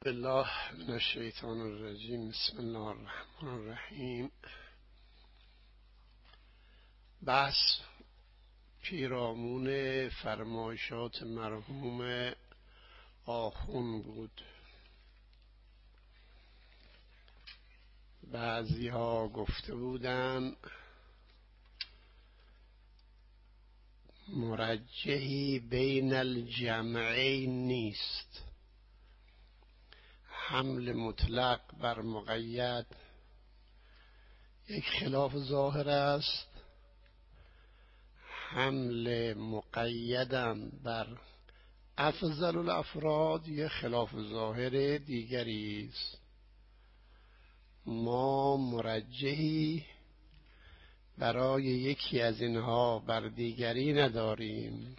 بالله من الشیطان الرجیم. بسم الله الرحمن الرحیم. بحث پیرامون فرمایشات مرحوم آخوند بود. بعضی ها گفته بودند مرجحی بین الجمعین نیست، حمل مطلق بر مقید یک خلاف ظاهر است، حمل مقیدم بر افضل الافراد یک خلاف ظاهر دیگری است. ما مرجحی برای یکی از اینها بر دیگری نداریم.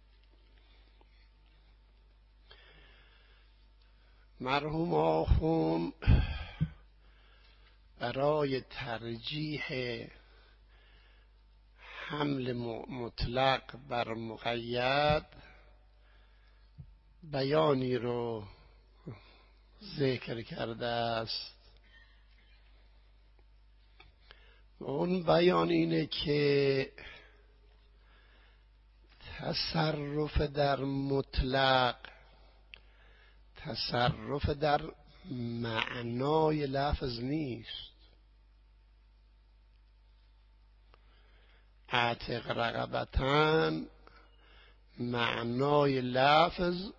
مرحوم آخوند برای ترجیح حمل مطلق بر مقید بیانی رو ذکر کرده است. اون بیان اینه که تصرف در مطلق تصرف در معنای لفظ نیست. اعتق رقبتن معنای لفظ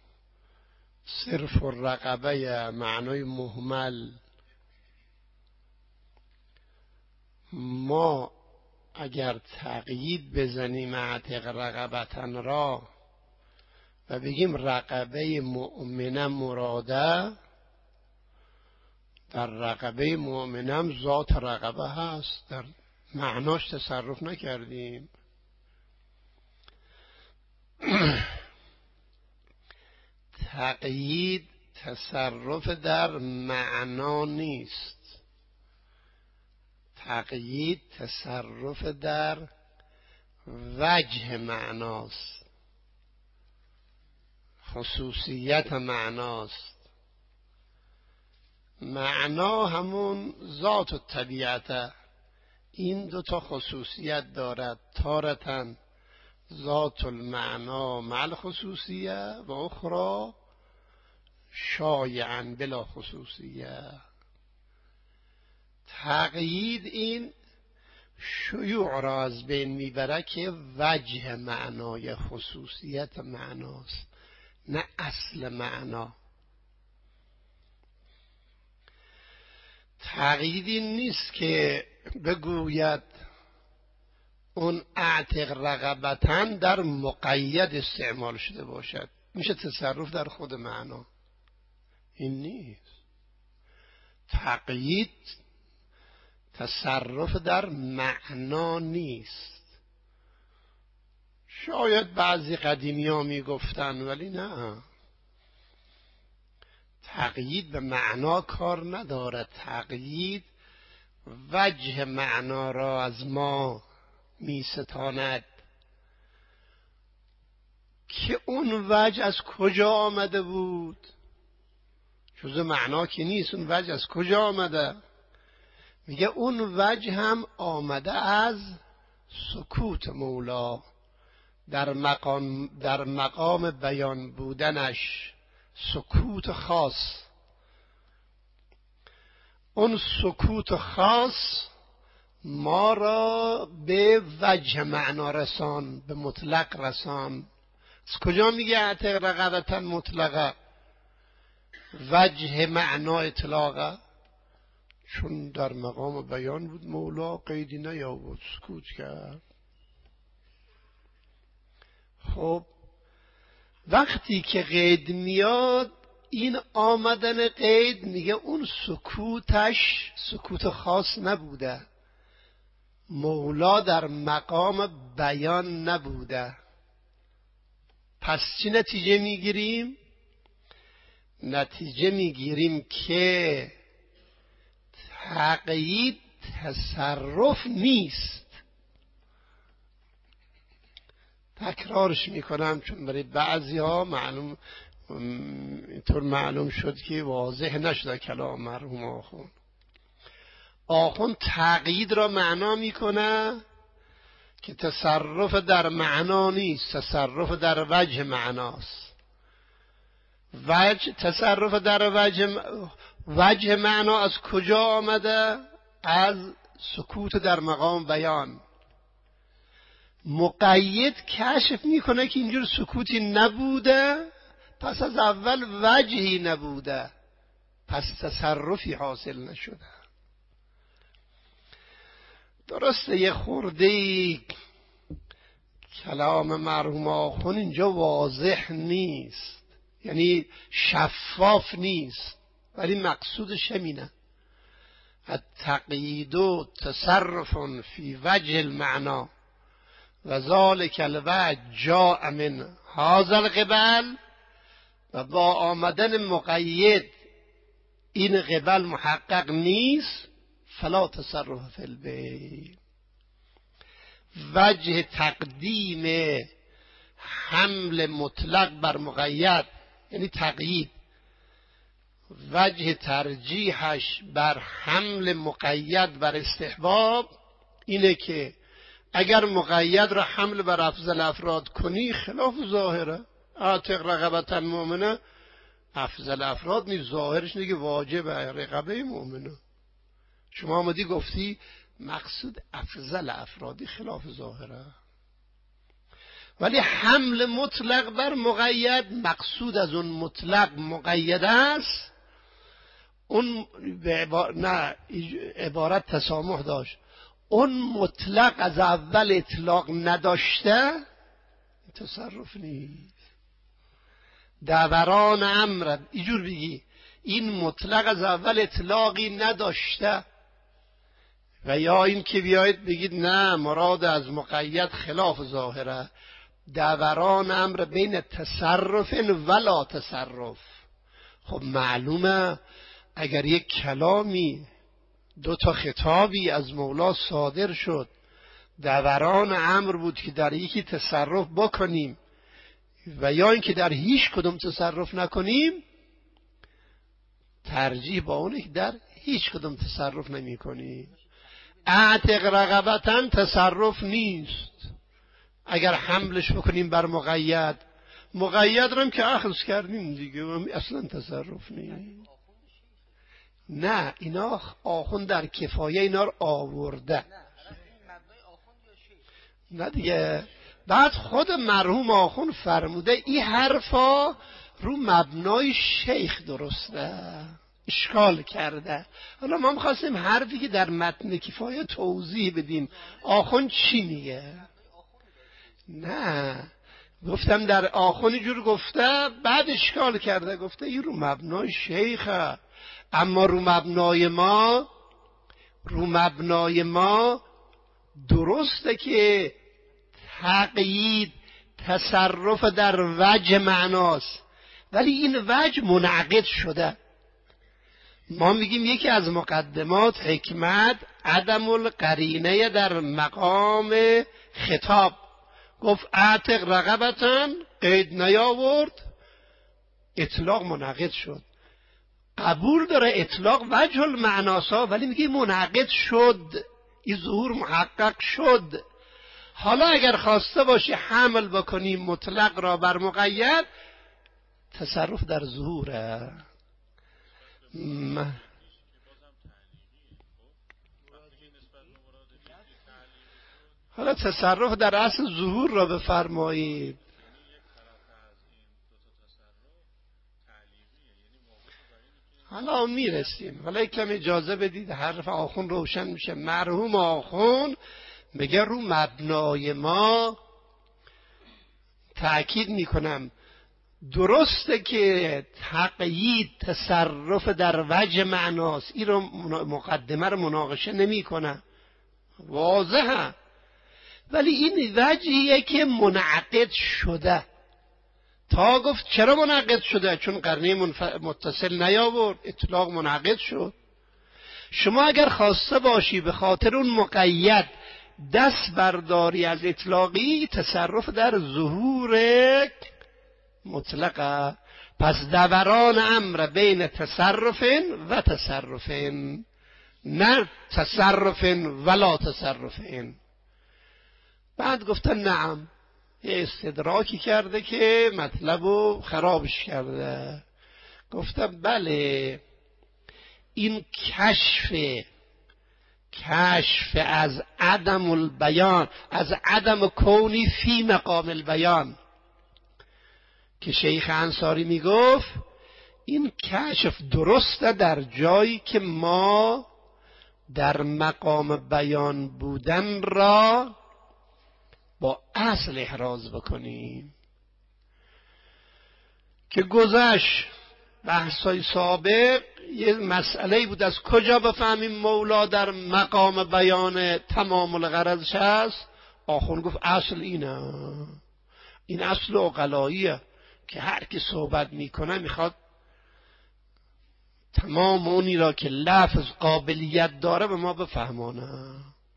صرف الرقبه، معنای مهمل. ما اگر تقیید بزنیم اعتق رقبتن را و بگیم رقبه مؤمنه مراده، در رقبه مؤمنه ذات رقبه هست، در معناش تصرف نکردیم. تقیید تصرف در معنا نیست، تقیید تصرف در وجه معناست، خصوصیت معناست. معنا همون ذات و طبیعته. این دوتا خصوصیت دارد، تارتن ذات المعنا مع الخصوصیه و اخرى شایعا بلا خصوصیه. تقیید این شیوع را از بین میبره که وجه معنای خصوصیت معناست، نه اصل معنا. تقیید این نیست که بگوید اون اعتق رقبتن در مقید استعمال شده باشد، میشه تصرف در خود معنا. این نیست. تقیید تصرف در معنا نیست. شاید بعضی قدیمی ها میگفتن، ولی نه، تقیید به معنا کار ندارد. تقیید وجه معنا را از ما میستاند که اون وجه از کجا آمده بود. جز معنا که نیست، اون وجه از کجا آمده؟ میگه اون وجه هم آمده از سکوت مولا در مقام بیان بودنش، سکوت خاص. اون سکوت خاص ما را به وجه معنا رسان، به مطلق رسان. از کجا میگه اعتق رقبتن مطلقه؟ وجه معنا اطلاقه، چون در مقام بیان بود مولا قیدی نیاورد، سکوت کرد. خب وقتی که قید میاد، این آمدن قید میگه اون سکوتش سکوت خاص نبوده، مولا در مقام بیان نبوده. پس چی نتیجه میگیریم؟ نتیجه میگیریم که تقیید تصرف نیست. تکرارش میکنم چون برای بعضی ها معلوم اینطور معلوم شد که واضح نشده کلام مرحوم آخوند. آخوند تقیید را معنا میکنه که تصرف در معنا نیست، تصرف در وجه معناست. تصرف در وجه معنا از کجا آمده؟ از سکوت در مقام بیان. مقید کشف میکنه که اینجور سکوتی نبوده، پس از اول وجهی نبوده، پس تصرفی حاصل نشده. درسته یه خورده کلام مرحوم آخوند اینجا واضح نیست، یعنی شفاف نیست، ولی مقصودش همینه: التقیید تصرف فی وجه المعنا و ذالک الوجه جاء من هذا القبل، و با آمدن مقید این قبل محقق نیست، فلا تصرف فی البیع. وجه تقدیم حمل مطلق بر مقید یعنی تقیید، وجه ترجیحش بر حمل مقید بر استحباب اینه که اگر مقید را حمل بر افضل افراد کنی خلاف ظاهره. اعتق رقبة مؤمنه افضل افراد نیست، ظاهرش دیگه واجب رقبه مؤمنه. شما آمدی گفتی مقصود افضل افرادی، خلاف ظاهره. ولی حمل مطلق بر مقید، مقصود از اون مطلق مقید است. اون عبارت تسامح داشت. اون مطلق از اول اطلاق نداشته، تصرف نیست. دوران امر اینجور بگی این مطلق از اول اطلاقی نداشته، و یا این که بیایید بگید نه مراد از مقید خلاف ظاهره. دوران امر بین تصرف ولا تصرف. خب معلومه اگر یک کلامی دو تا خطابی از مولا صادر شد، دوران امر بود که در یکی تصرف بکنیم و یا اینکه در هیچ کدوم تصرف نکنیم، ترجیح با اونه که در هیچ کدوم تصرف نمی کنیم. اعتق رقبتن تصرف نیست اگر حملش بکنیم بر مقید. مقید رو هم که اخذ کردیم دیگه، اصلا تصرف نیست. نه اینا آخوند در کفایه اینا رو آورده. نه دیگه بعد خود مرحوم آخوند فرموده این حرفا رو مبنای شیخ درسته، اشکال کرده. حالا ما می‌خواستیم حرفی که در متن کفایه توضیح بدیم آخوند چی میگه. نه گفتم در آخوند جور گفته، بعد اشکال کرده، گفته این رو مبنای شیخه، اما رو مبنای ما درسته که تقیید تصرف در وجه معناست، ولی این وجه منعقد شده. ما میگیم یکی از مقدمات حکمت عدم القرینه در مقام خطاب. گفت اعتق رقبتن، قید نیاورد، اطلاق منعقد شد. قبول داره اطلاق وجه المعناسا، ولی میگه منعقد شد، این ظهور محقق شد. حالا اگر خواسته باشی حمل بکنیم مطلق را بر مقید، تصرف در ظهوره. حالا تصرف در اصل ظهور را بفرمایید. حالا میرسیم، حالا کم اجازه بدید حرف آخوند روشن میشه. مرحوم آخوند میگه رو مبنای ما، تأکید میکنم، درسته که تقیید تصرف در وجه معناست، این رو مقدمه رو مناقشه نمی کنه، واضحه، ولی این وجهیه که منعقد شده. تا گفت چرا منعقد شده؟ چون قرنه متصل نیاورد، اطلاق منعقد شد. شما اگر خواسته باشی به خاطر اون مقید دست برداری از اطلاقی، تصرف در ظهور مطلقه. پس دوران امر بین تصرف و تصرف، نه تصرف ولا تصرف. بعد گفتن نعم، یه استدراکی کرده که مطلبو خرابش کرده. گفتم بله، این کشف از عدم البیان، از عدم کونی فی مقام البیان که شیخ انصاری میگفت، این کشف درسته در جایی که ما در مقام بیان بودن را با اصل احراز بکنیم. که گذشت بحثای سابق یه مسئله بود، از کجا بفهمیم مولا در مقام بیان تمام الغرضش هست. آخون گفت اصل اینه، این اصل عقلاییه که هر کی صحبت میکنه میخواد تمام اونی را که لفظ قابلیت داره به ما بفهمانه.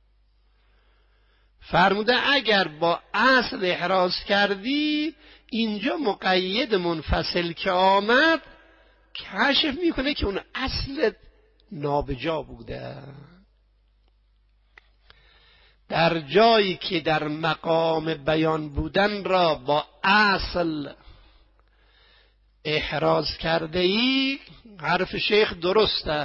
فرموده اگر با اصل احراز کردی، اینجا مقید منفصل که آمد کشف میکنه که اون اصل نابجا بوده. در جایی که در مقام بیان بودن را با اصل احراز کرده ای، حرف شیخ درسته،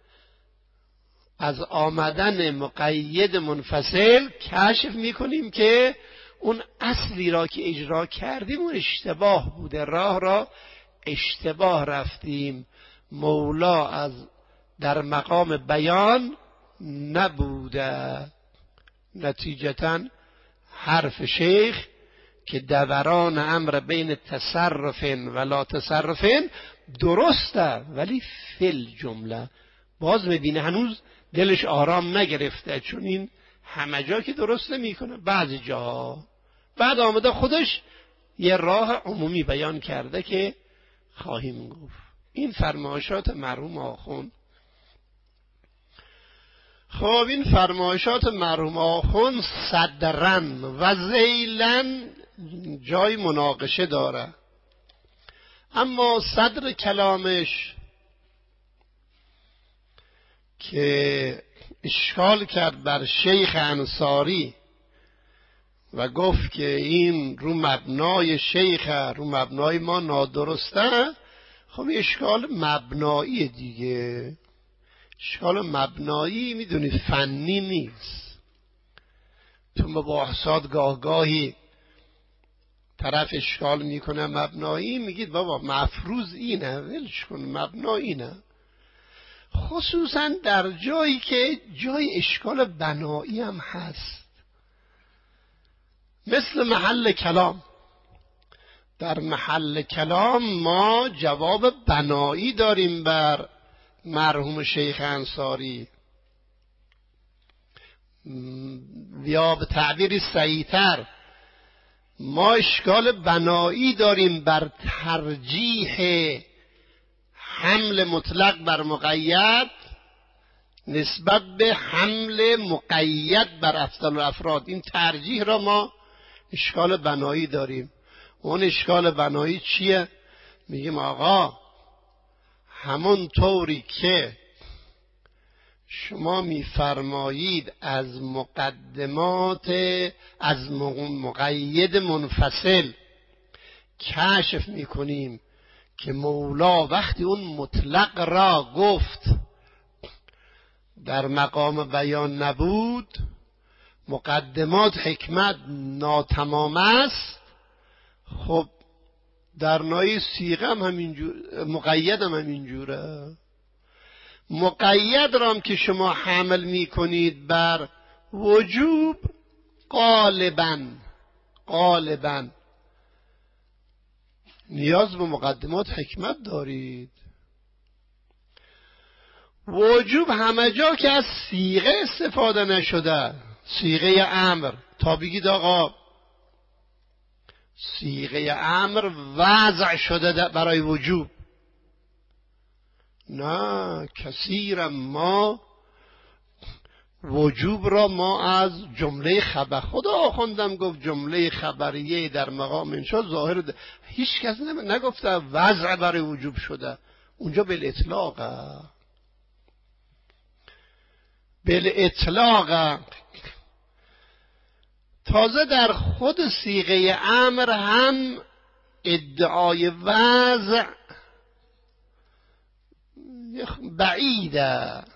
از آمدن مقید منفصل کشف میکنیم که اون اصلی را که اجرا کردیم اون اشتباه بوده، راه را اشتباه رفتیم، مولا از در مقام بیان نبوده. نتیجتاً حرف شیخ که دوران امر بین تصرف و لا تصرف درسته، ولی فل جمله باز میبینه هنوز دلش آرام نگرفته، چون این همه جا که درست نمیکنه، بعضی جا. بعد آمده خودش یه راه عمومی بیان کرده که خواهیم گفت. این فرمایشات مرحوم آخوند. خب این فرمایشات مرحوم آخوند صدرن و ذیلن جای مناقشه داره، اما صدر کلامش که اشکال کرد بر شیخ انصاری و گفت که این رو مبنای شیخ، رو مبنای ما نادرسته. خب اشکال مبنایی دیگه، اشکال مبنایی میدونی فنی نیست. تو مباحثات گاهی طرف اشکال میکنه مبنایی، میگید بابا مفروض اینه، ولش کن، مبنا اینه. خصوصا در جایی که جای اشکال بنایی هم هست، مثل محل کلام. در محل کلام ما جواب بنایی داریم بر مرحوم شیخ انصاری، یا به تعبیری صحیح‌تر ما اشکال بنایی داریم بر ترجیح حمل مطلق بر مقید نسبت به حمل مقید بر افضل الافراد. این ترجیح را ما اشکال بنایی داریم. اون اشکال بنایی چیه؟ میگیم آقا همون طوری که شما میفرمایید از مقدمات از مقید منفصل کشف میکنیم که مولا وقتی اون مطلق را گفت در مقام بیان نبود، مقدمات حکمت ناتمام است. خب در نای صیغه هم همینجور، مقید هم همینجوره. مقید را هم که شما حمل میکنید بر وجوب، غالباً نیاز به مقدمات حکمت دارید. وجوب همه جا که از صیغه استفاده نشده، صیغه امر، تا بگید آقا صیغه امر وضع شده برای وجوب، نه، کثیرا ما وجوب را ما از جمله خبر، خدا خوندم گفت جمله خبریه در مقام انشاء ظاهر هیچ کس نگفته وضع برای وجوب شده، اونجا بالاطلاق. تازه در خود صیغه امر هم ادعای وضع بعیده.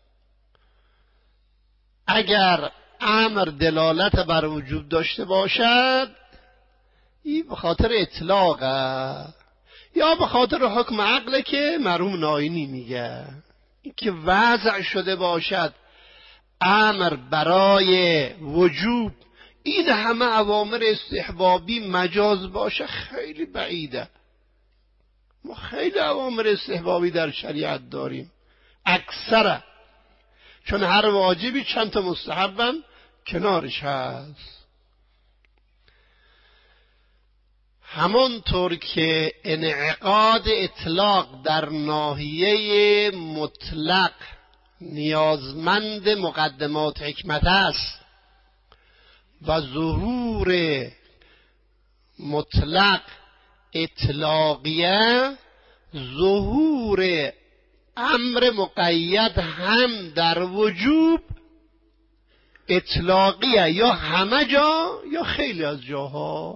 اگر امر دلالت بر وجوب داشته باشد این به خاطر اطلاقه یا به خاطر حکم عقله که مرحوم ناینی میگه. این که وضع شده باشد امر برای وجوب، این همه اوامر استحبابی مجاز باشه خیلی بعیده. ما خیلی اوامر استحبابی در شریعت داریم اکثره، چون هر واجبی چند تا مستحبم کنارش هست. همانطور که انعقاد اطلاق در ناحیه مطلق نیازمند مقدمات حکمت است و ظهور مطلق اطلاقیه، ظهور امر مقید هم در وجوب اطلاقیه، یا همه جا یا خیلی از جاها.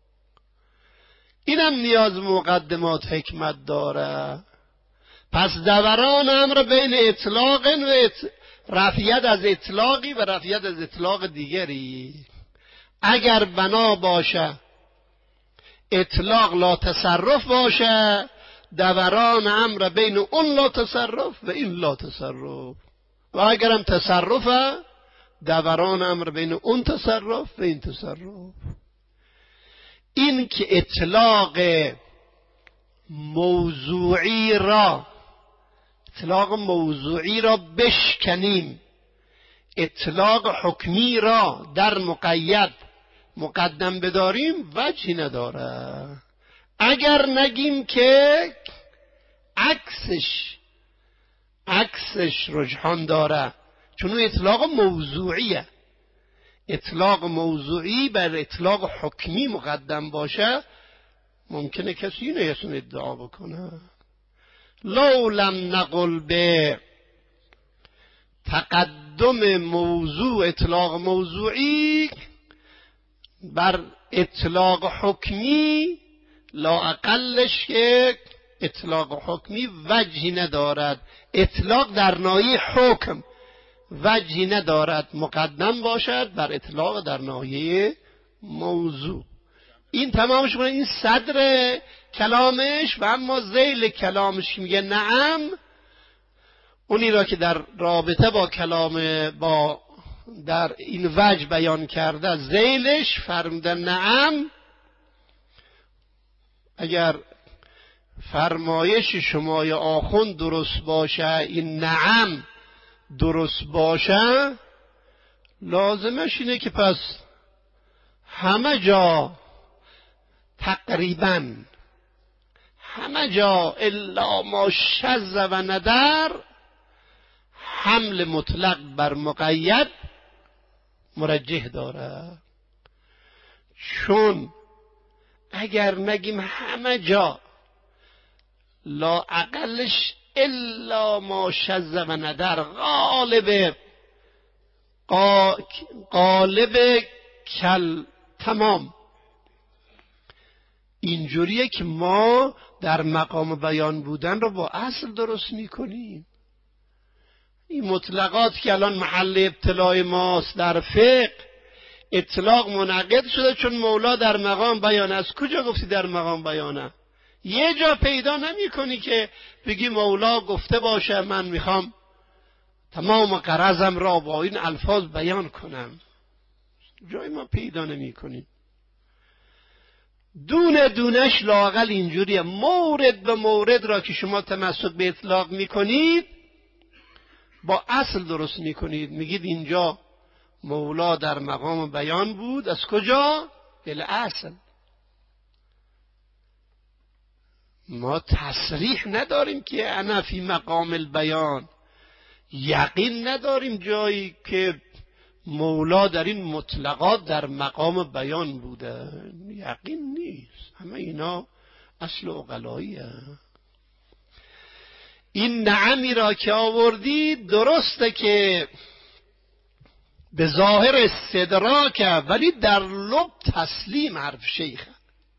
اینم نیاز مقدمات حکمت داره. پس دوران امر بین اطلاق و رفعیت از اطلاقی و رفعیت از اطلاق دیگری. اگر بنا باشه اطلاق لا تصرف باشه، دوران امر بین اون لا تصرف و این لا تصرف، و اگرم تصرفه دوران امر بین اون تصرف و این تصرف. این که اطلاق موضوعی را بشکنیم، اطلاق حکمی را در مقید مقدم بداریم وجهی نداره. اگر نگیم که عکسش رجحان داره، چون اون اطلاق موضوعیه. اطلاق موضوعی بر اطلاق حکمی مقدم باشه، ممکنه کسی نیستون ادعا بکنه. لو لم نقل به تقدم موضوع اطلاق موضوعی بر اطلاق حکمی، لا اقلش که اطلاق حکمی وجهی ندارد، اطلاق در ناحیه حکم وجهی ندارد مقدم باشد بر اطلاق در ناحیه موضوع. این تمامش کنه، این صدر کلامش. و اما ذیل کلامش که میگه نعم، اونی را که در رابطه با کلام با در این وجه بیان کرده، ذیلش فرمودن نعم. اگر فرمایش شما یا آخوند درست باشه، این نعم درست باشه، لازمش اینه که پس همه جا تقریبا همه جا الا ما شذ و ندر حمل مطلق بر مقید مرجح داره. چون اگر نگیم همه جا، لا اقلش الا ما شذ و ندر غالب کل تمام، اینجوریه که ما در مقام بیان بودن رو با اصل درست میکنیم. این مطلقات که الان محل ابتلاع ماست در فقه، اطلاق منعقد شده چون مولا در مقام بیان. از کجا گفتی در مقام بیانه؟ یه جا پیدا نمی کنی که بگی مولا گفته باشه من میخوام تمام غرضم را با این الفاظ بیان کنم. جای ما پیدا نمی کنیم. دونه دونش لااقل اینجوریه. مورد به مورد را که شما تمسک به اطلاق میکنید با اصل درست میکنید. میگید اینجا مولا در مقام بیان بود. از کجا؟ بالاصل. ما تصریح نداریم که انا فی مقام البیان، یقین نداریم جایی که مولا در این مطلقات در مقام بیان بوده، یقین نیست. همه اینا اصل عقلاییه. این نعمی را که آوردی درسته که به ظاهر استدراکه، ولی در لب تسلیم حرف شیخه.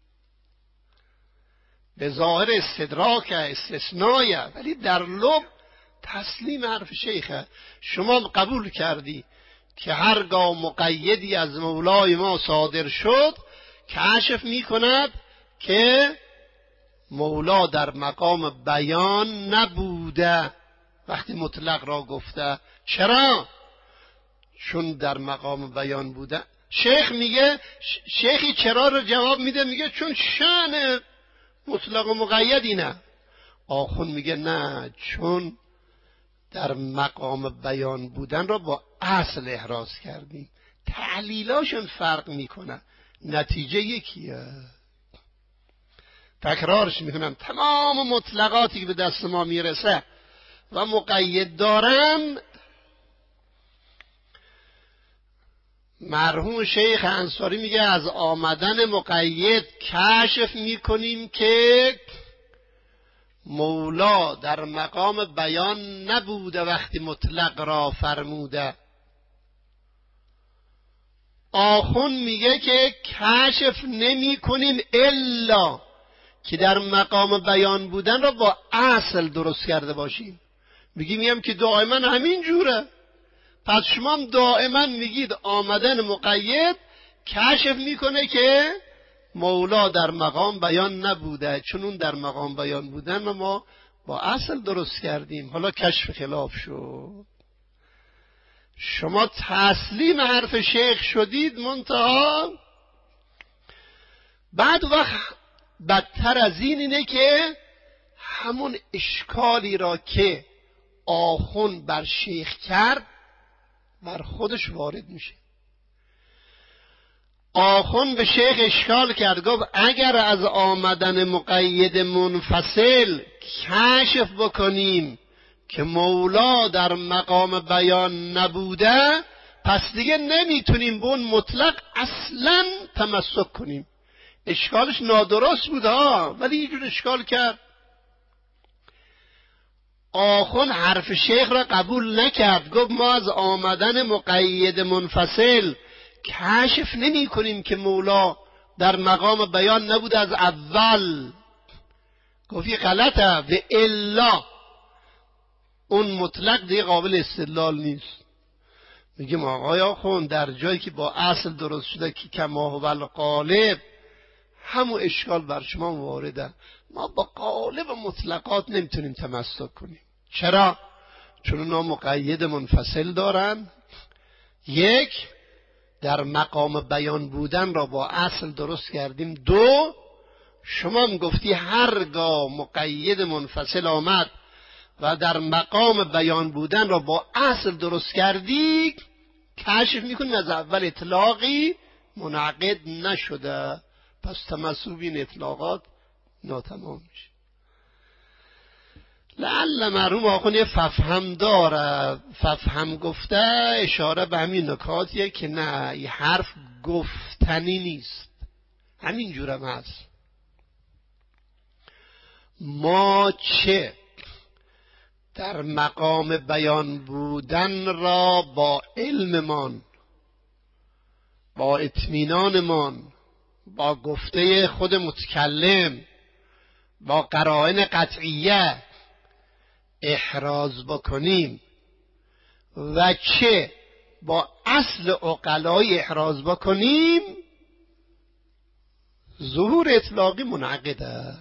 به ظاهر استدراکه، استثنایه، ولی در لب تسلیم حرف شیخه. شما قبول کردی که هرگاه مقیدی از مولای ما صادر شد کشف می کند که مولا در مقام بیان نبوده وقتی مطلق را گفته. چرا؟ چون در مقام بیان بوده. شیخ میگه، شیخی چرا رو جواب میده، میگه چون شأن مطلق و مقید اینه. آخون میگه نه، چون در مقام بیان بودن را با اصل احراز کردیم. تعلیلاشون فرق میکنه، نتیجه یکیه. تکرارش میکنم، تمام مطلقاتی که به دست ما میرسه و مقید دارن، مرحوم شیخ انصاری میگه از آمدن مقید کشف میکنیم که مولا در مقام بیان نبوده وقتی مطلق را فرموده. آخون میگه که کشف نمی کنیم الا که در مقام بیان بودن را با اصل درست کرده باشیم. میگیم که دائما همین جوره. پس شما دائما میگید آمدن مقید کشف میکنه که مولا در مقام بیان نبوده، چون اون در مقام بیان بودن ما با اصل درست کردیم. حالا کشف خلاف شد، شما تسلیم حرف شیخ شدید، منتها بعد وقت بدتر از اینه که همون اشکالی را که آخون بر شیخ کرد بر خودش وارد میشه. آخون به شیخ اشکال کرد، گفت اگر از آمدن مقید منفصل کشف بکنیم که مولا در مقام بیان نبوده، پس دیگه نمیتونیم به اون مطلق اصلا تمسک کنیم. اشکالش نادرست بود ولی یه جور اشکال کرد. آخون حرف شیخ را قبول نکرد، گفت ما از آمدن مقید منفصل کشف نمی کنیم که مولا در مقام بیان نبود از اول. گفت این غلطه و الا اون مطلق دیگه قابل استدلال نیست. میگیم آقای آخون در جایی که با اصل درست شده که کما هو الغالب، همون اشکال بر شما وارده. ما با قالب مطلقات نمیتونیم تمسک کنیم. چرا؟ چون اونا مقید منفصل دارن. یک، در مقام بیان بودن را با اصل درست کردیم. دو، شما هم گفتی هرگاه مقید منفصل آمد و در مقام بیان بودن را با اصل درست کردی، کشف میکنیم از اول اطلاقی منعقد نشده، پس تمسک این اطلاقات ناتمام میشه. لعل مرحوم آخون یه ففهم داره، ففهم گفته اشاره به همین نکاتیه که نه، این حرف گفتنی نیست، همین جورم هست. ما چه در مقام بیان بودن را با علممان، با اطمینانمان، با گفته خود متکلم، با قرائن قطعیه احراز بکنیم و چه با اصل عقلای احراز بکنیم، ظهور اطلاقی منعقده.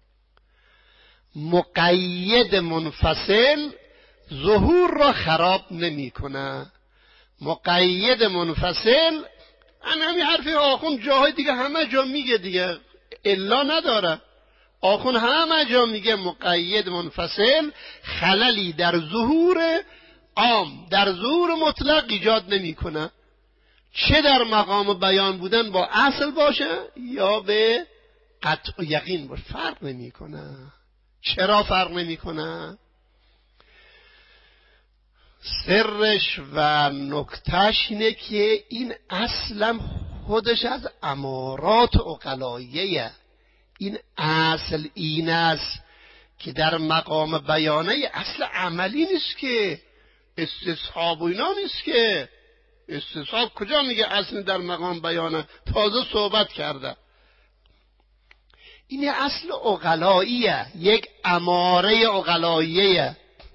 مقید منفصل ظهور را خراب نمی کنه. مقید منفصل همین حرفی آخون جاهای دیگه همه جا میگه دیگه، الا نداره. آخون همه جا میگه مقید منفصل خللی در ظهور عام، در ظهور مطلق ایجاد نمیکنه، چه در مقام بیان بودن با اصل باشه یا به قطع و یقین باشه، فرق نمیکنه. چرا فرق نمیکنه؟ سرش و نکتهش اینه که این اصلا خودش از امارات عقلاییه. این اصل این است که در مقام بیانه اصل عملی نیست، که استصحاب و اینا نیست. که استصحاب کجا میگه اصل در مقام بیانه؟ تازه صحبت کرده. این اصل عقلاییه، یک اماره عقلاییه.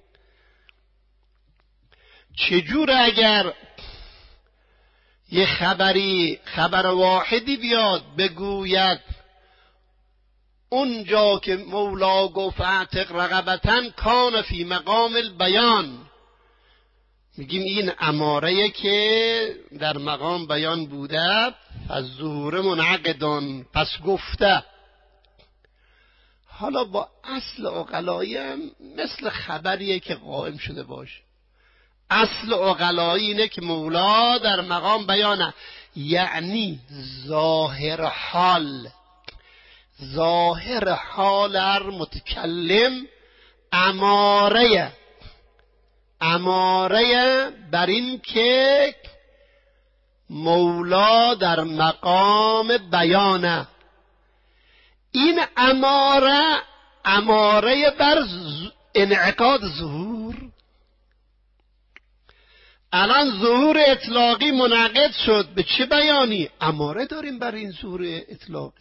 چجور اگر یه خبر واحدی بیاد بگوید اونجا که مولا گفت اعتق رقبتن کان فی مقام البیان، میگیم این اماره که در مقام بیان بوده، پس ظهور منعقدون، پس گفته. حالا با اصل عقلایی مثل خبریه که قائم شده باشه. اصل عقلایی اینه که مولا در مقام بیانه، یعنی ظاهر حال متکلم اماره بر این که مولا در مقام بیانه. این اماره بر انعقاد ظهور. الان ظهور اطلاقی منعقد شد به چه بیانی؟ اماره داریم بر این ظهور اطلاقی.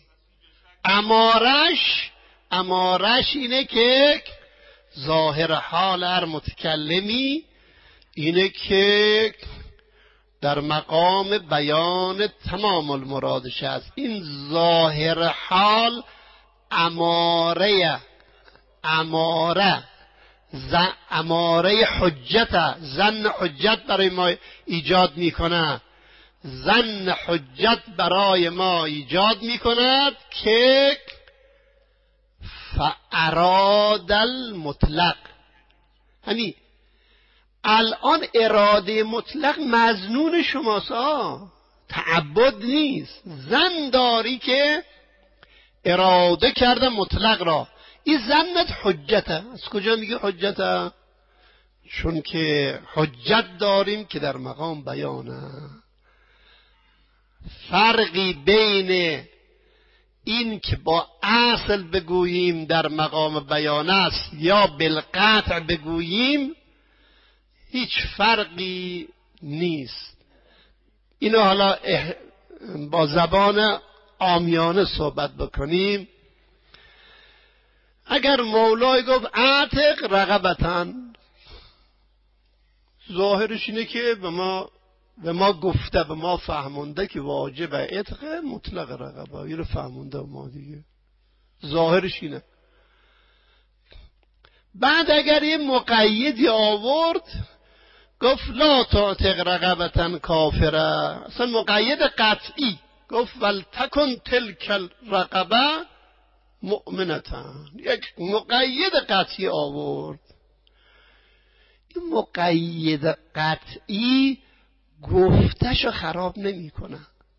امارش اینه که ظاهر حال هر متکلمی اینه که در مقام بیان تمام المرادش است. این ظاهر حال اماره حجت، زن حجت برای ما ایجاد میکنه. زن حجت برای ما ایجاد میکند که فاراد المطلق. همین الان اراده مطلق مظنون شماست، تعبد نیست. زن داری که اراده کرده مطلق را، این زنت حجته. از کجا میگه حجته؟ چون که حجت داریم که در مقام بیانه. فرقی بین این که با اصل بگوییم در مقام بیان است یا بالقطع بگوییم هیچ فرقی نیست. اینو حالا با زبان عامیانه صحبت بکنیم. اگر مولای گفت اعتق رقبتن، ظاهرش اینه که به ما گفته، به ما فهمونده که واجب عتق مطلق رقبه. این رو فهمونده ما دیگه، ظاهرش اینه. بعد اگر یه مقیدی آورد گفت لا تعتق رقبتن کافره، اصلا مقید قطعی گفت ولتکن تلک الرقبه مؤمنتن، یک مقید قطعی آورد. این مقید قطعی گفتشو خراب نمی کنه.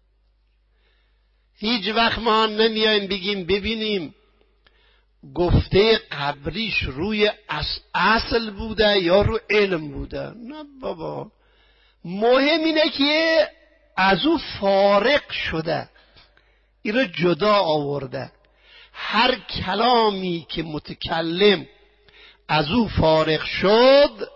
هیچ وقت ما نمیایم بگیم ببینیم گفته قبلیش روی اصل بوده یا رو علم بوده. نه بابا، مهم اینه که از او فارق شده، این رو جدا آورده. هر کلامی که متکلم از او فارق شد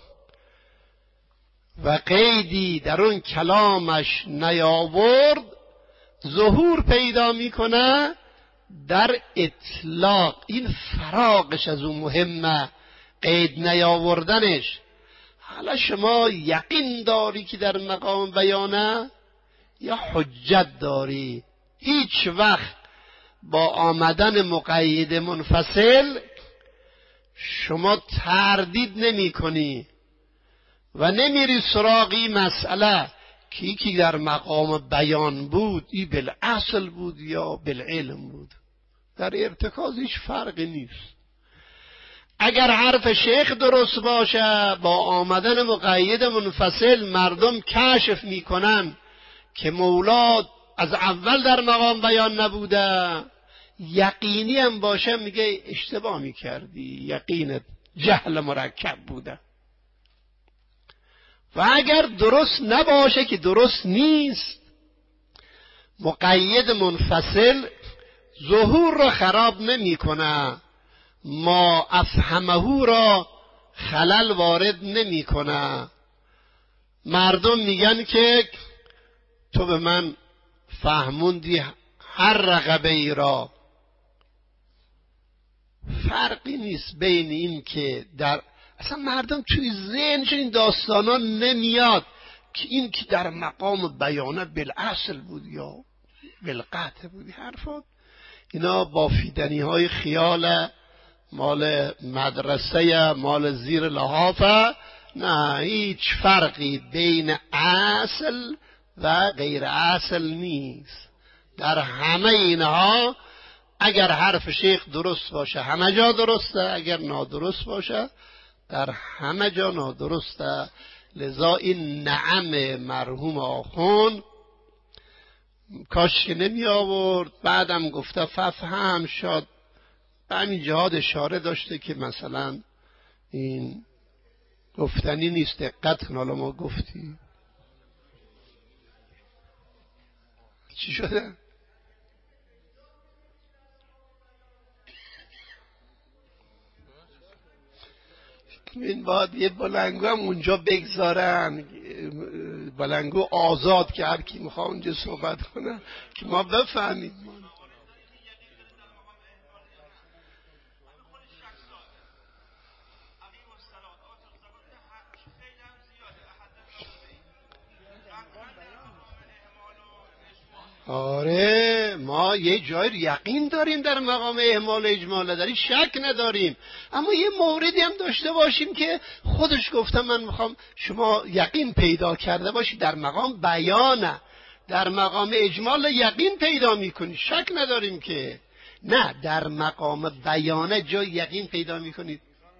و قیدی در اون کلامش نیاورد، ظهور پیدا میکنه در اطلاق. این فراقش از اون مهمه، قید نیاوردنش. حالا شما یقین داری که در مقام بیانه یا حجت داری؟ هیچ وقت با آمدن مقید منفصل شما تردید نمی کنی و نمیری سراغی مسئله که در مقام بیان بود ای بالاصل بود یا بالعلم بود. در ارتکاز هیچ فرقی نیست. اگر حرف شیخ درست باشه، با آمدن مقید منفصل مردم کشف میکنن که مولا از اول در مقام بیان نبوده، یقینی هم باشه میگه اشتباه میکردی، یقینت جهل مرکب بوده. و اگر درست نباشه که درست نیست، مقید منفصل ظهور را خراب نمی کنه، ما افهمه را خلل وارد نمی کنه. مردم میگن که تو به من فهموندی هر رقبه ای را. فرقی نیست بین این که اصلا مردم توی ذهنشون این داستانا نمیاد که این که در مقام بیانه بالاصل بود یا بالقطع بودی. حرفات اینا بافیدنی های خیال مال مدرسه، مال زیر لحافه. نه، هیچ فرقی بین اصل و غیر اصل نیست. در همه اینها اگر حرف شیخ درست باشه همه جا درسته، اگر نادرست باشه در همه جا نادرسته. لذا این نعم مرحوم آخوند کاش که نمی آورد. بعدم گفته ففهم شد به همین جهاد اشاره داشته که مثلا این گفتنی نیست، دقت کن. حالا ما گفتیم چی شده؟ این باید یه بلنگو هم اونجا بگذارن، بلنگو آزاد که هر کی میخواد اونجا صحبت کنه که ما بفهمیم. آره ما یه جای یقین داریم در مقام اهمال اجمال، داریم شک نداریم، اما یه موردی هم داشته باشیم که خودش گفتم من میخوام شما یقین پیدا کرده باشی در مقام بیانه. در مقام اجمال یقین پیدا میکنی، شک نداریم که نه. در مقام بیانه جای یقین پیدا میکنید.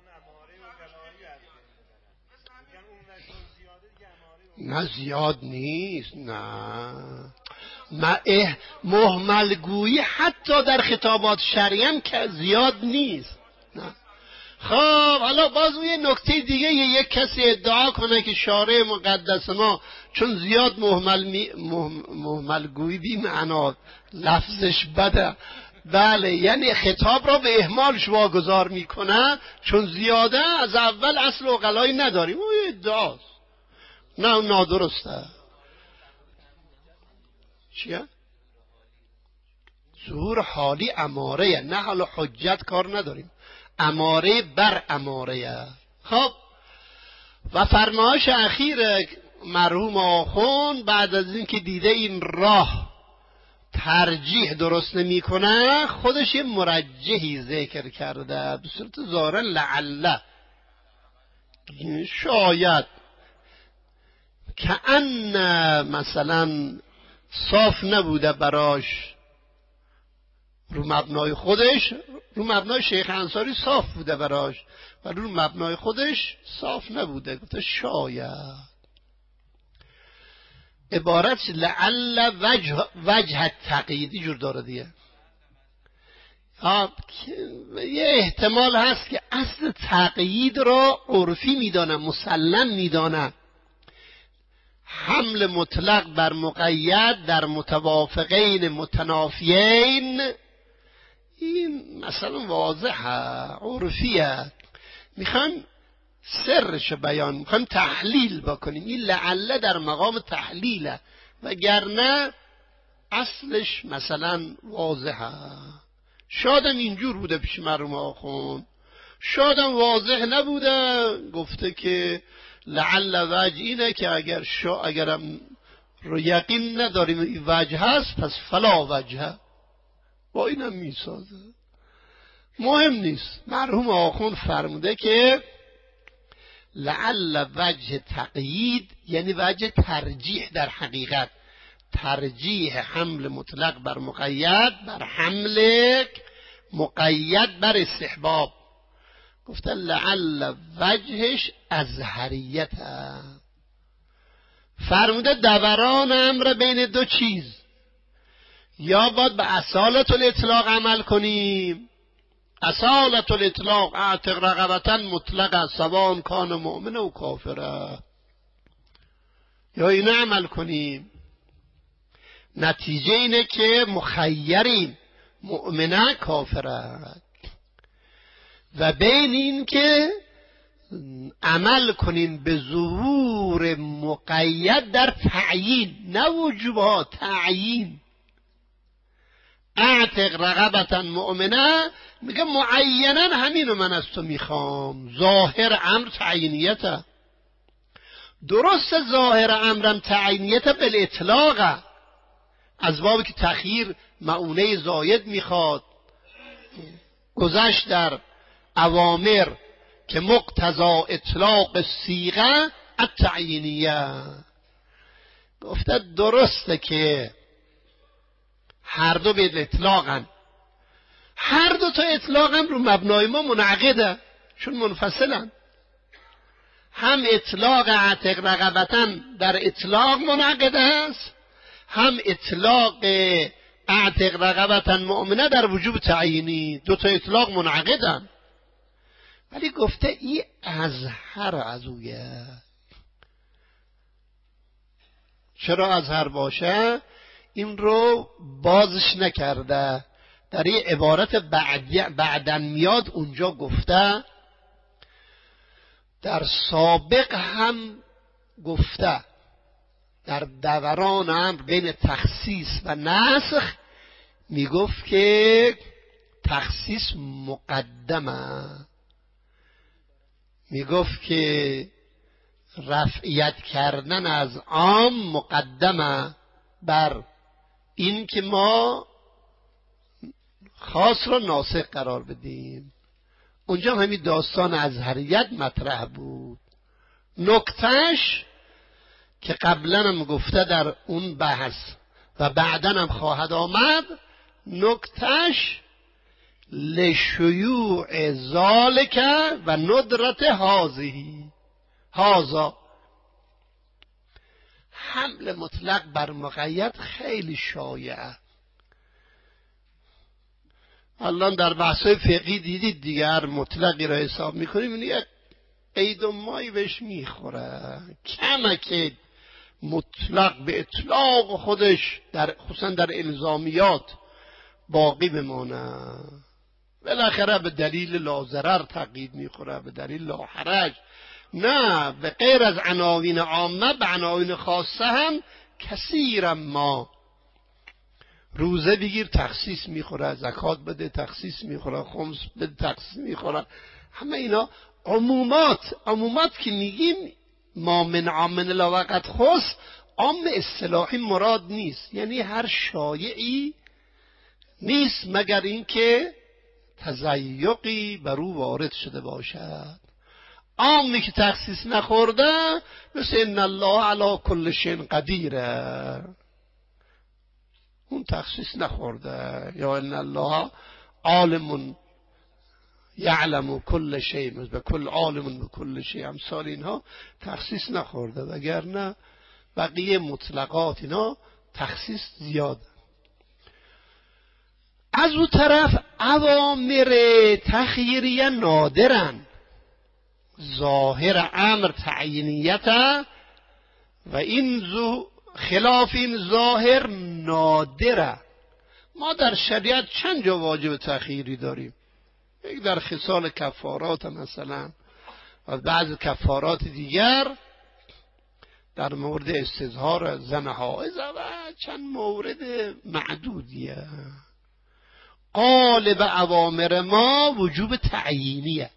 نه زیاد نیست، نه مهمل گویی حتی در خطابات شرعی هم که زیاد نیست. نه. خب حالا باز یه نکته دیگه، یک کسی ادعا کنه که شارع مقدس ما چون زیاد مهمل گویی بی معنا لفظش بده، بله یعنی خطاب را به اهمالش واگذار میکنه چون زیاده از اول اصل عقلایی نداریم. اون ادعاست، نه نادرسته. چیه؟ ظهور حالی اماره، نه حالا حجت کار نداریم، اماره بر اماره. خب و فرمایش اخیر مرحوم آخوند بعد از اینکه دیده این راه ترجیح درست نمیکنه، خودش یه مرجحی ذکر کرده به صورت ظاهرا لعله، شاید که ان مثلا صاف نبوده براش رو مبنای خودش، رو مبنای شیخ انصاری صاف بوده براش و رو مبنای خودش صاف نبوده. گفته شاید عبارت لعل وجه تقییدی جور داره دیگه. یه احتمال هست که اصل تقیید را عرفی میدانه، مسلم میدانه، حمل مطلق بر مقید در متوافقین متنافیین. این مثلا واضحه، عرفیه، میخوان سرش بیان، میخوان تحلیل بکنیم. این لعله در مقام تحلیله، وگرنه اصلش مثلا واضحه. شادم اینجور بوده پیش مرحوم آخوند، شادم واضح نبوده. گفته که لعل وجه اینه که اگرم رو یقین نداریم این وجه هست پس فلا وجه، با اینم میسازه. مهم نیست. مرحوم آخوند فرموده که لعل وجه تقیید یعنی وجه ترجیح، در حقیقت ترجیح حمل مطلق بر مقید بر حمل مقید بر استحباب. گفته لعل وجهش ازهریت، فرموده دوران امر بین دو چیز، یا باید به اصالت الاطلاق عمل کنیم. اصالت الاطلاق اعتق رقبتا مطلقا سواء کان مؤمن و کافره. یا اینو عمل کنیم. نتیجه اینه که مخیریم، مؤمنه کافره. و بین این که عمل کنیم به ظهور مقید در تعیین، نه وجوبها، تعیین. اعتق رقبتا مؤمنه، میگه معینا همینو من از تو میخوام. ظاهر امر تعیینیته. درست ظاهر امرم تعیینیته بالاطلاقه، از بابی که تخییر معونه زاید میخواد. گذشت در اوامر که مقتضا اطلاق صیغه التعیینیه. گفته درسته که هر دو به اطلاقن، هر دو تا اطلاقم رو مبنای ما منعقده، چون منفصلن. هم اطلاق اعتق رقبتا در اطلاق منعقده است، هم اطلاق اعتق رقبتا مؤمنه در وجوب تعیینی. دو تا اطلاق منعقدن. ولی گفته ای اظهر از اویه. چرا اظهر باشه؟ این رو بازش نکرده. در یه عبارت بعدن میاد اونجا گفته، در سابق هم گفته، در دوران امر بین تخصیص و نسخ میگفت که تخصیص مقدمه. میگفت که رفعیت کردن از عام مقدمه بر این که ما خاص را ناسخ قرار بدیم. اونجا همین داستان ازهریت مطرح بود. نکتهش که قبلا هم گفته در اون بحث و بعدا هم خواهد آمد، نکتهش لشیوع ذالک و ندرت هازا. حمل مطلق بر مقید خیلی شایعه. الان در بحثای فقهی دیدید دیگر مطلقی را حساب میکنیم، این یک قید و مایی بهش میخوره. کمه که مطلق به اطلاق خودش خصوصا در الزامیات باقی بمانه. بالاخره به دلیل لا ضرر تقیید میخوره، به دلیل لا حرج. نه، به غیر از عناوین عامه به عناوین خاصه هم کثیرا ما روزه بگیر تخصیص میخوره، زکات بده تخصیص میخوره، خمس بده تخصیص میخوره. همه اینا عمومات که میگیم ما من عام لا وقت خص، عام اصطلاحی مراد نیست. یعنی هر شایعی نیست مگر اینکه تضیقی بر او وارد شده باشد. عامی که تخصیص نخورده مثل ان الله علی کل شیء قدیره، اون تخصیص نخورده. یا ان الله عالم یعلم کل شیء، به کل عالم به کل شیء، امثال اینها تخصیص نخورده. وگرنه بقیه مطلقات اینا تخصیص زیاد. از اون طرف اوامر تخییریه نادرن، ظاهر امر تعیینیت و این خلاف این ظاهر نادره. ما در شریعت چند جا واجب تخییری داریم. یک در خصال کفارات مثلا و بعض کفارات دیگر در مورد استظهار زن حائض و چند مورد معدودیه. غالب اوامر ما وجوب تعیینیه.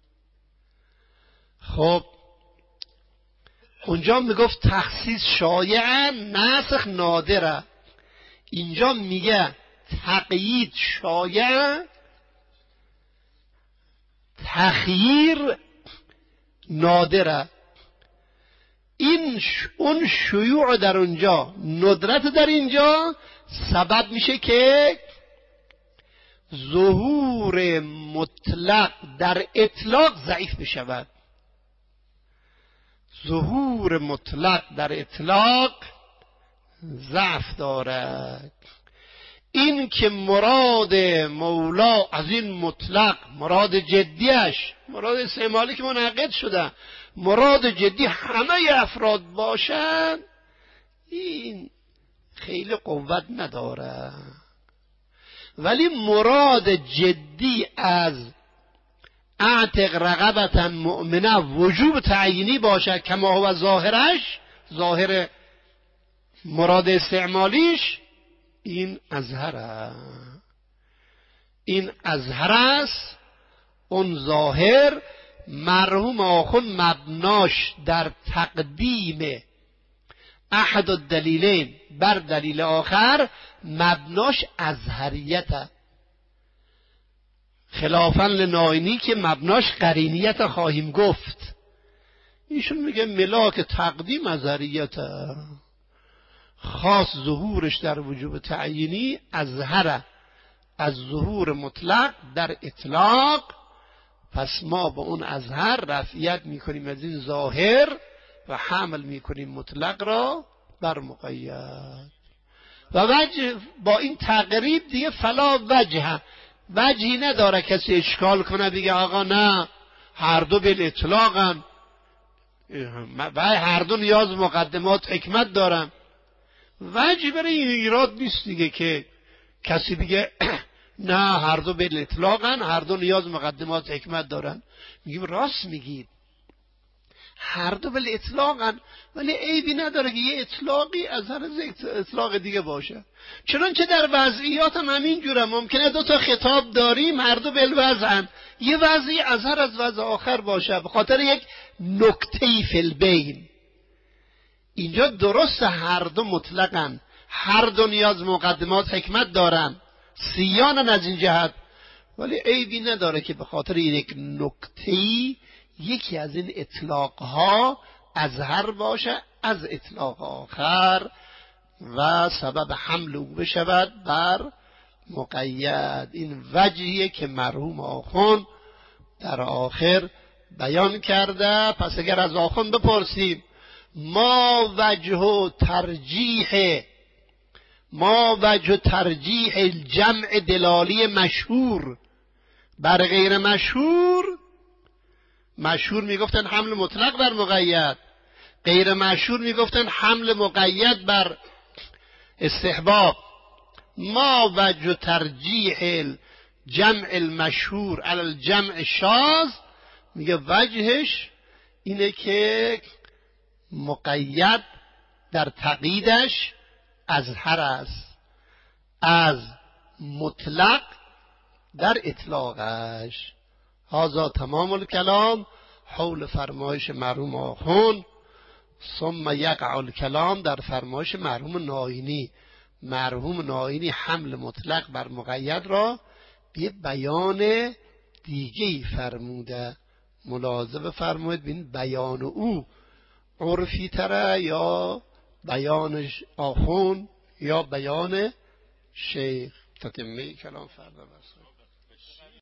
خب اونجا میگفت تخصیص شایعه، نسخ نادره. اینجا میگه تقیید شایعه، تخییر نادره. اون شیوع در اونجا، ندرت در اینجا سبب میشه که ظهور مطلق در اطلاق ضعیف بشود. ظهور مطلق در اطلاق ضعف دارد. این که مراد مولا از این مطلق، مراد جدیش، مراد استعمالی که منعقد شده، مراد جدی همه افراد باشند، این خیلی قوت نداره. ولی مراد جدی از اعتق رقبتا مؤمنه وجوب تعیینی باشد کما هو ظاهرش، ظاهر مراد استعمالیش این اظهره، این اظهر است. اون ظاهر مرحوم آخوند مبناش در تقدیم احد الدلیلین بر دلیل آخر مبناش اظهریت، خلافاً لناینی که مبناش قرینیت خواهیم گفت. ایشون میگه ملاک تقدیم اظهریت، خاص ظهورش در وجوب تعیینی اظهره از ظهور مطلق در اطلاق. پس ما با اون اظهر رفعیت میکنیم از این ظاهر و حمل میکنیم مطلق را بر مقید. و وجه با این تقریب دیگه فلا وجهی نداره کسی اشکال کنه بگه آقا نه هر دو بالاطلاقن و هر دو نیاز مقدمات حکمت دارن. وجهی برای این ایراد نیست دیگه که کسی بگه نه هر دو بالاطلاقن، هر دو نیاز مقدمات حکمت دارن. میگیم راست میگید، هر دو بالاطلاقن، ولی عیبی نداره که یه اطلاقی از هر اطلاق دیگه باشه. چنانچه در وضعیات هم همین جوره، ممکنه دو تا خطاب داریم هر دو بالوضعن، یه وضعی از هر از وضع آخر باشه به خاطر یک نکته‌ای فی البین. اینجا درست هر دو مطلقن، هر دو نیاز مقدمات حکمت دارن، سیانن از این جهت، ولی عیبی نداره که به خاطر یک نکته‌ای یکی از این اطلاقها اظهر باشه از اطلاق آخر و سبب حمل او بشود بر مقید. این وجهیه که مرحوم آخوند در آخر بیان کرده. پس اگر از آخوند بپرسیم ما وجه ترجیح الجمع دلالی مشهور بر غیر مشهور، مشهور میگفتن حمل مطلق بر مقید، غیر مشهور میگفتن حمل مقید بر استحباب. ما وجه ترجیح الجمع المشهور علی الجمع الشاذ، میگه وجهش اینه که مقید در تقییدش اظهر است از مطلق در اطلاقش. هذا تمام الکلام حول فرمایش مرحوم آخوند. ثم یقع الکلام در فرمایش مرحوم ناینی. مرحوم ناینی حمل مطلق بر مقید را به بیان دیگه‌ای فرموده. ملاحظه بفرمایید ببین بیان او عرفی تره یا بیان آخوند یا بیان شیخ. تتمه کلام فردا بس.